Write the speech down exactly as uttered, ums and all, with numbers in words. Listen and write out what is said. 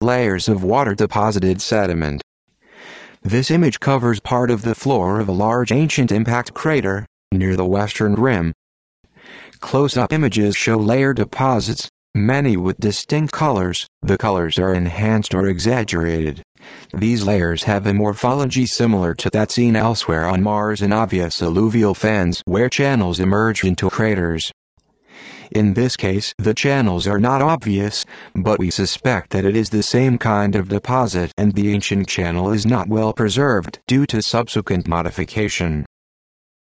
layers of water-deposited sediment. This image covers part of the floor of a large ancient impact crater near the western rim. Close-up images show layer deposits, many with distinct colors. The colors are enhanced or exaggerated. These layers have a morphology similar to that seen elsewhere on Mars in obvious alluvial fans where channels emerge into craters. In this case, the channels are not obvious, but we suspect that it is the same kind of deposit and the ancient channel is not well preserved due to subsequent modification.